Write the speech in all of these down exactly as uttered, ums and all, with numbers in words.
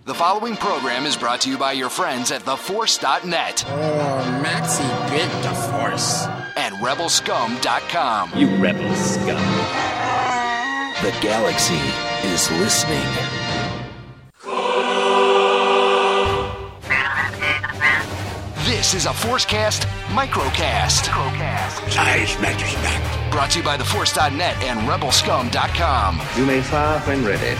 The following program is brought to you by your friends at the force dot net. Oh, Maxie bit the Force. And rebel scum dot com. You rebel scum. The galaxy is listening. This is a ForceCast Microcast. Microcast. Size matters not. Brought to you by the force dot net and rebel scum dot com. You may fire when ready.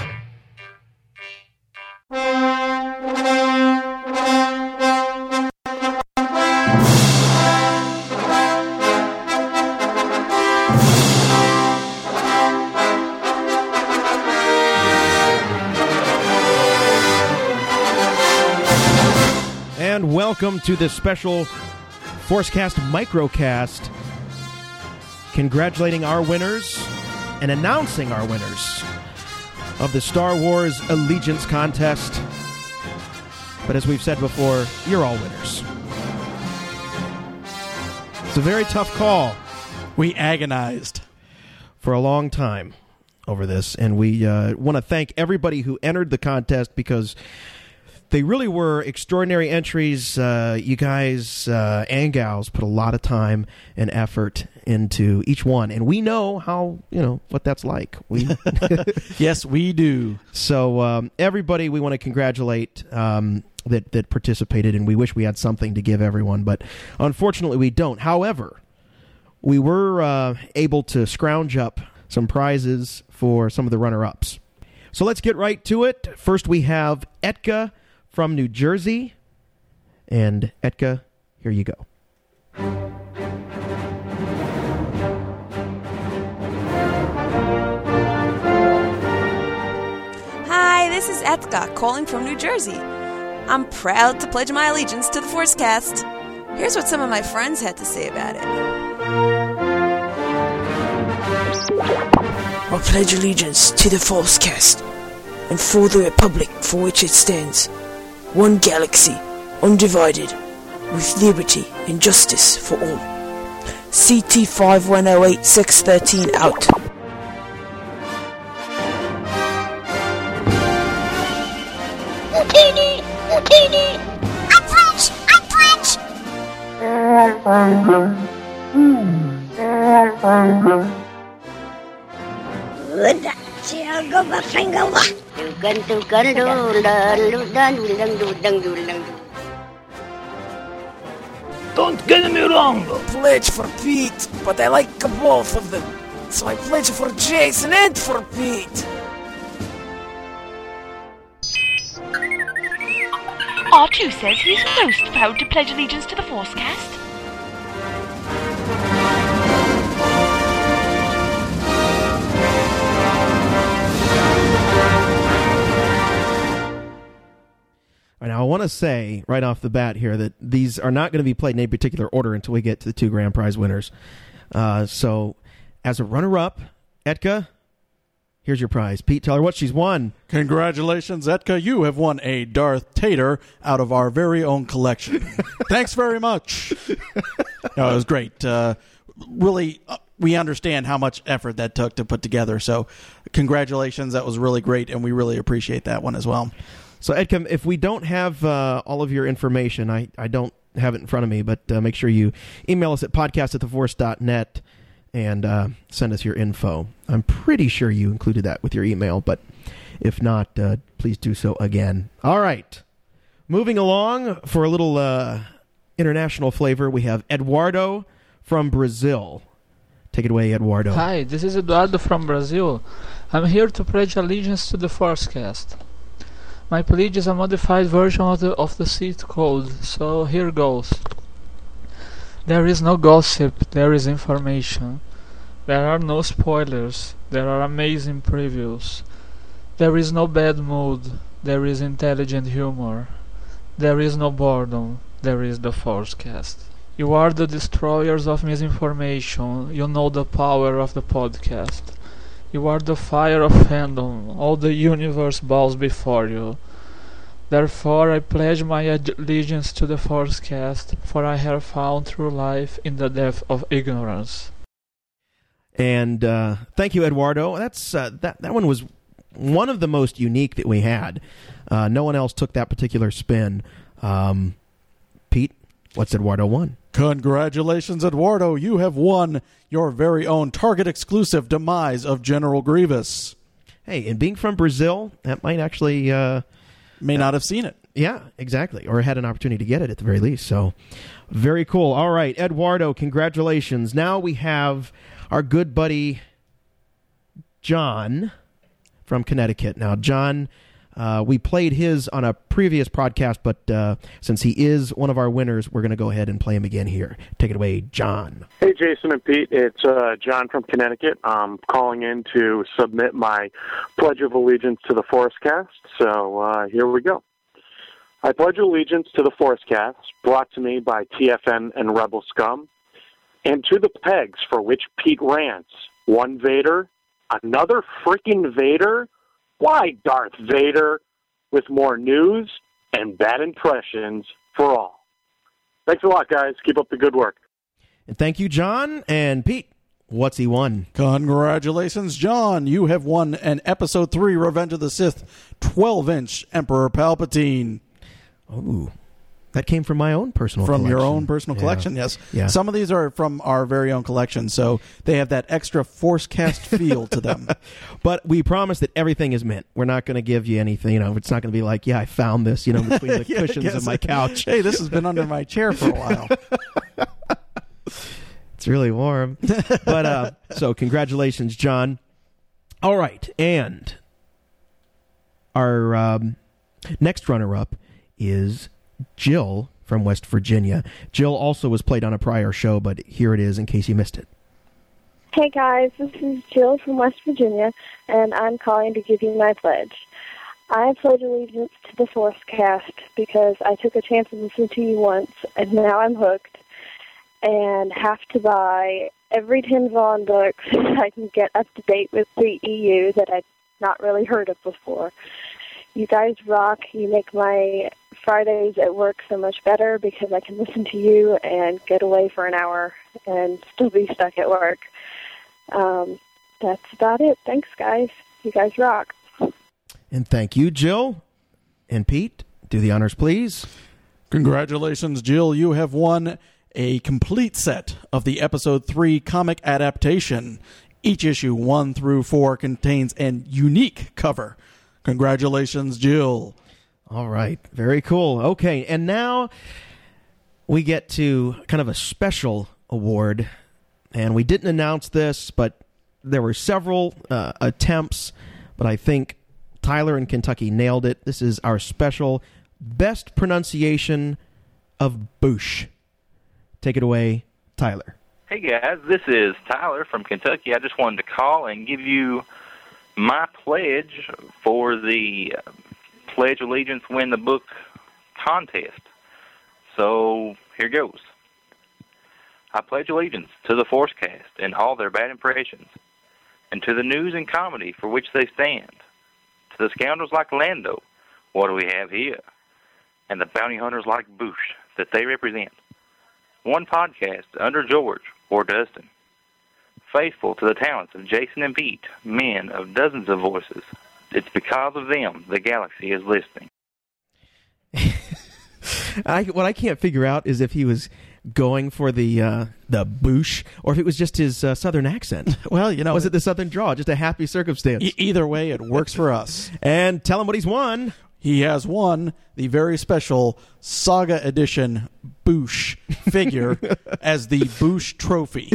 And welcome to this special ForceCast Microcast, congratulating our winners and announcing our winners of the Star Wars Allegiance Contest. But as we've said before, you're all winners. It's a very tough call. We agonized for a long time over this, and we uh, want to thank everybody who entered the contest because they really were extraordinary entries. Uh, you guys uh, and gals put a lot of time and effort into each one, and we know how, you know, what that's like. We Yes, we do. So um, everybody, we want to congratulate um, that that participated, and we wish we had something to give everyone, but unfortunately we don't. However, we were uh, able to scrounge up some prizes for some of the runner-ups. So let's get right to it. First, we have Etka from New Jersey. And Etka, here you go. Hi, this is Etka calling from New Jersey. I'm proud to pledge my allegiance to the ForceCast. Here's what some of my friends had to say about it. I pledge allegiance to the ForceCast and for the Republic for which it stands, one galaxy, undivided, with liberty and justice for all. C T five one oh eight six thirteen out. Martini! Martini! I pledge! I pledge! Don't get me wrong. Pledge for Pete, but I like both of them. So I pledge for Jason and for Pete. R two says he's most proud to pledge allegiance to the ForceCast. Now, I want to say right off the bat here that these are not going to be played in any particular order until we get to the two grand prize winners. Uh, so, as a runner-up, Etka, here's your prize. Pete, tell her what she's won. Congratulations, Etka. You have won a Darth Tater out of our very own collection. Thanks very much. No, it was great. Uh, really, uh, we understand how much effort that took to put together. So, congratulations. That was really great, and we really appreciate that one as well. So, Edcom, if we don't have uh, all of your information, I, I don't have it in front of me, but uh, make sure you email us at podcast at the force dot net and uh, send us your info. I'm pretty sure you included that with your email, but if not, uh, please do so again. All right. Moving along for a little uh, international flavor, we have Eduardo from Brazil. Take it away, Eduardo. Hi, this is Eduardo from Brazil. I'm here to pledge allegiance to the ForceCast. My pledge is a modified version of the of the seat code, so here goes. There is no gossip, there is information. There are no spoilers, there are amazing previews. There is no bad mood, there is intelligent humor. There is no boredom, there is the ForceCast. You are the destroyers of misinformation, you know the power of the podcast. You are the fire of fandom, all the universe bows before you. Therefore I pledge my allegiance to the ForceCast, for I have found true life in the depth of ignorance. And uh, thank you, Eduardo. That's uh, that. That one was one of the most unique that we had. Uh, no one else took that particular spin. Um, Pete, what's Eduardo won? Congratulations, Eduardo. You have won your very own Target exclusive Demise of General Grievous. Hey, and being from Brazil, that might actually... Uh, May not have seen it. Yeah, exactly. Or had an opportunity to get it at the very least. So, very cool. All right, Eduardo, congratulations. Now we have our good buddy John from Connecticut. Now, John, uh, we played his on a previous podcast, but uh, since he is one of our winners, we're going to go ahead and play him again here. Take it away, John. Hey, Jason and Pete. It's uh, John from Connecticut. I'm calling in to submit my Pledge of Allegiance to the Forcecast. So uh, here we go. I pledge allegiance to the Forcecast, brought to me by T F N and Rebel Scum, and to the pegs for which Pete rants. One Vader, another freaking Vader? Why Darth Vader? With more news and bad impressions for all. Thanks a lot, guys. Keep up the good work. And thank you, John. And Pete, what's he won? Congratulations, John. You have won an Episode three Revenge of the Sith twelve-inch Emperor Palpatine. Oh, that came from my own personal from collection. From your own personal yeah. collection, yes. Yeah. Some of these are from our very own collection, so they have that extra Forcecast feel to them. But we promise that everything is mint. We're not going to give you anything, you know, it's not going to be like, yeah, I found this, you know, between the yeah, cushions of my couch. Hey, this has been under my chair for a while. It's really warm. But, uh, so congratulations, John. All right, and our um, next runner-up is Jill from West Virginia. Jill also was played on a prior show, but here it is in case you missed it. Hey guys, this is Jill from West Virginia, and I'm calling to give you my pledge. I pledge allegiance to the Forcecast because I took a chance to listen to you once, and now I'm hooked, and have to buy every Tim Vaughn book so that I can get up to date with the E U that I'd not really heard of before. You guys rock. You make my Fridays at work so much better because I can listen to you and get away for an hour and still be stuck at work. Um, that's about it. Thanks, guys. You guys rock. And thank you, Jill. And Pete, do the honors, please. Congratulations, Jill. You have won a complete set of the Episode three comic adaptation. Each issue one through four contains an unique cover. Congratulations, Jill. All right. Very cool. Okay. And now we get to kind of a special award. And we didn't announce this, but there were several uh, attempts. But I think Tyler in Kentucky nailed it. This is our special best pronunciation of Boosh. Take it away, Tyler. Hey, guys. This is Tyler from Kentucky. I just wanted to call and give you my pledge for the Pledge Allegiance Win the Book contest. So here goes. I pledge allegiance to the Forcecast and all their bad impressions, and to the news and comedy for which they stand, to the scoundrels like Lando, what do we have here, and the bounty hunters like Boosh that they represent. One podcast under George or Dustin. Faithful to the talents of Jason and Pete, men of dozens of voices. It's because of them the galaxy is listening. I, what I can't figure out is if he was going for the uh, the Boosh or if it was just his uh, southern accent. Well, you know, was it the southern draw? Just a happy circumstance. E- either way, it works for us. And tell him what he's won. He has won the very special Saga Edition Boosh figure as the Boosh Trophy.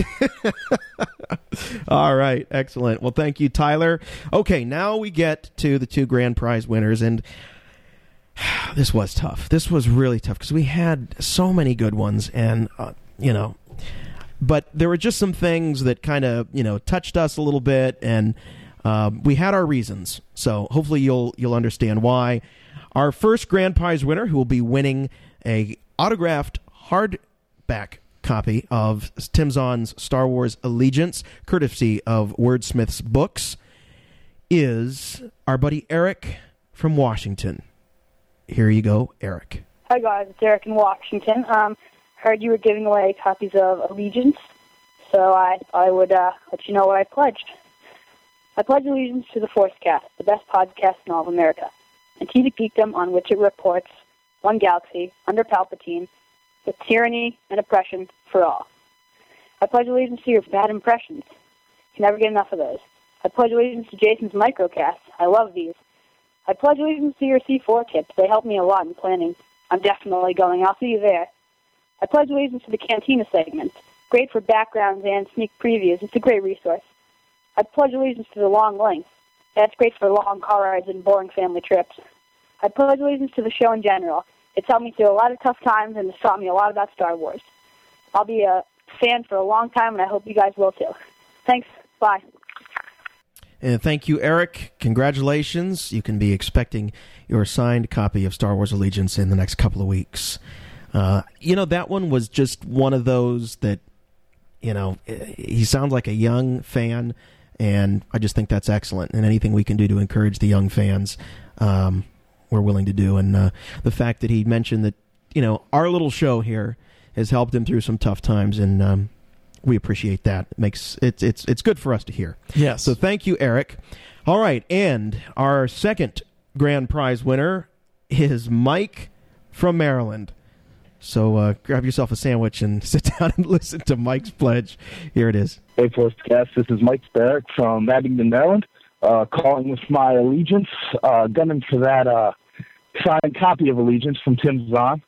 All right. Excellent. Well, thank you, Tyler. Okay, now we get to the two grand prize winners, and this was tough. This was really tough because we had so many good ones, and, uh, you know, but there were just some things that kind of, you know, touched us a little bit, and uh, we had our reasons. So hopefully you'll you'll understand why. Our first grand prize winner, who will be winning a autographed hardback copy of Tim Zahn's Star Wars Allegiance, courtesy of Wordsmith's Books, is our buddy Eric from Washington. Here you go, Eric. Hi, guys. It's Eric in Washington. Um, heard you were giving away copies of Allegiance, so I I would uh, let you know what I pledged. I pledge allegiance to the Forcecast, the best podcast in all of America, and to the geekdom on which it reports one galaxy under Palpatine with tyranny and oppression for all. I pledge allegiance to your bad impressions. You can never get enough of those. I pledge allegiance to Jason's microcasts. I love these. I pledge allegiance to your C four tips. They help me a lot in planning. I'm definitely going. I'll see you there. I pledge allegiance to the Cantina segment. Great for backgrounds and sneak previews. It's a great resource. I pledge allegiance to the long length. That's great for long car rides and boring family trips. I pledge allegiance to the show in general. It's helped me through a lot of tough times and it's taught me a lot about Star Wars. I'll be a fan for a long time, and I hope you guys will too. Thanks. Bye. And thank you, Eric. Congratulations. You can be expecting your signed copy of Star Wars Allegiance in the next couple of weeks. Uh, you know, that one was just one of those that, you know, he sounds like a young fan, and I just think that's excellent. And anything we can do to encourage the young fans, um, we're willing to do. And uh, the fact that he mentioned that, you know, our little show here has helped him through some tough times, and um, we appreciate that. It makes it's it's it's good for us to hear. Yes. So thank you, Eric. All right, and our second grand prize winner is Mike from Maryland. So uh, grab yourself a sandwich and sit down and listen to Mike's pledge. Here it is. Hey, Forcecast. This is Mike Barrett from Abingdon, Maryland, uh, calling with my allegiance, uh, gunning for that uh, signed copy of Allegiance from Tim Zahn.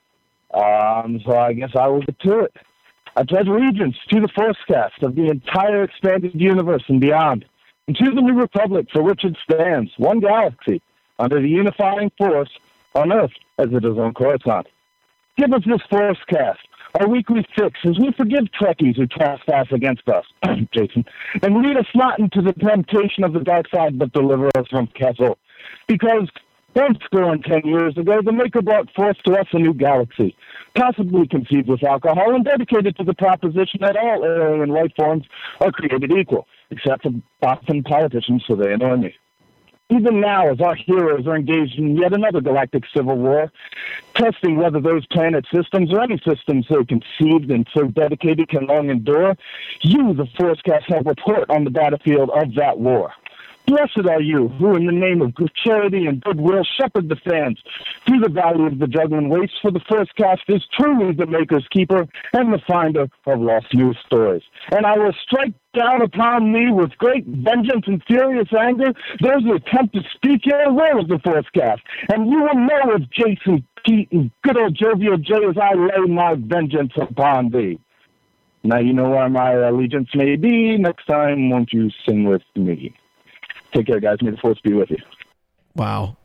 Um, so I guess I will get to it. I pledge allegiance to the Forcecast of the entire expanded universe and beyond, and to the New Republic for which it stands, one galaxy, under the unifying force on Earth as it is on Coruscant. Give us this Forcecast, our weekly fix, as we forgive Trekkies who trespass against us, Jason, and lead us not into the temptation of the dark side, but deliver us from Kessel. Because one score and ten years ago, the Maker brought forth to us a new galaxy, possibly conceived with alcohol and dedicated to the proposition that all alien life forms are created equal, except for Boston politicians, so they annoy me. Even now, as our heroes are engaged in yet another galactic civil war, testing whether those planet systems or any systems so conceived and so dedicated can long endure, you, the Forcecast, have report on the battlefield of that war. Blessed are you, who in the name of good charity and goodwill shepherd the fans through the valley of the juggling waste, for the Forcecast is truly the maker's keeper and the finder of lost youth stories. And I will strike down upon me with great vengeance and furious anger those who attempt to speak ill will of the Forcecast. And you will know of Jason, Pete, and good old Jovial J as I lay my vengeance upon thee. Now you know where my allegiance may be. Next time, won't you sing with me? Take care, guys. May the force be with you. Wow.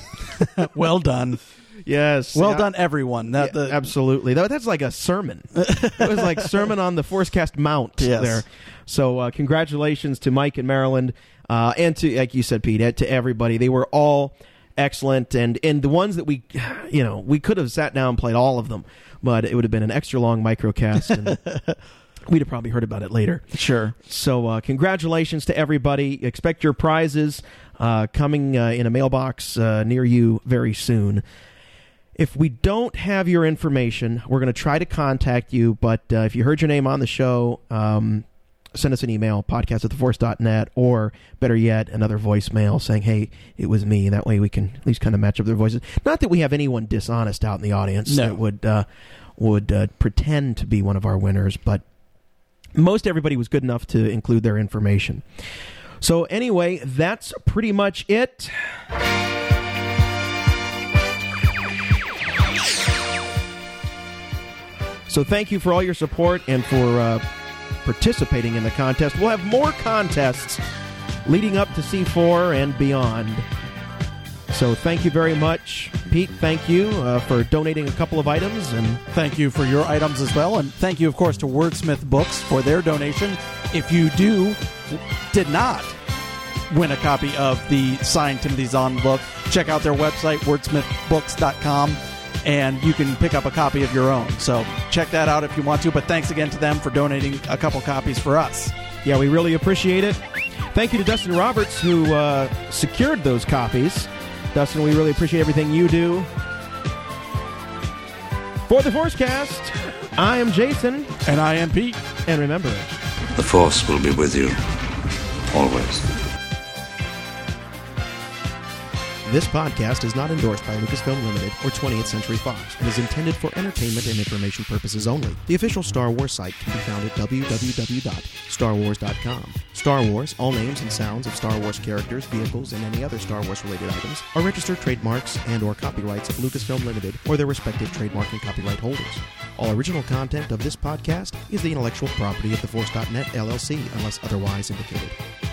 Well done. Yes. Well yeah. done, everyone. That, yeah, the, absolutely. That, that's like a sermon. It was like Sermon on the Forcecast Mount yes. there. So uh, congratulations to Mike in Maryland, uh, and to, like you said, Pete, to everybody. They were all excellent, and, and the ones that we, you know, we could have sat down and played all of them, but it would have been an extra long microcast, and we'd have probably heard about it later. Sure. So uh, congratulations to everybody. Expect your prizes uh, coming uh, in a mailbox uh, near you very soon. If we don't have your information, we're going to try to contact you, but uh, if you heard your name on the show, um, send us an email, podcast at the force dot net, or better yet, another voicemail saying, hey, it was me. That way we can at least kind of match up their voices. Not that we have anyone dishonest out in the audience no. that would, uh, would uh, pretend to be one of our winners, but most everybody was good enough to include their information. So anyway, that's pretty much it. So thank you for all your support and for uh, participating in the contest. We'll have more contests leading up to C four and beyond. So thank you very much. Pete, thank you uh, for donating a couple of items. And thank you for your items as well. And thank you, of course, to Wordsmith Books for their donation. If you do, did not win a copy of the signed Timothy Zahn book, check out their website, wordsmith books dot com, and you can pick up a copy of your own. So check that out if you want to. But thanks again to them for donating a couple copies for us. Yeah, we really appreciate it. Thank you to Dustin Roberts, who uh, secured those copies. Dustin, we really appreciate everything you do. For the Forcecast, I am Jason. And I am Pete. And remember, the Force will be with you always. This podcast is not endorsed by Lucasfilm Limited or twentieth Century Fox and is intended for entertainment and information purposes only. The official Star Wars site can be found at w w w dot star wars dot com. Star Wars, all names and sounds of Star Wars characters, vehicles, and any other Star Wars-related items are registered trademarks and or copyrights of Lucasfilm Limited or their respective trademark and copyright holders. All original content of this podcast is the intellectual property of the Force dot net L L C unless otherwise indicated.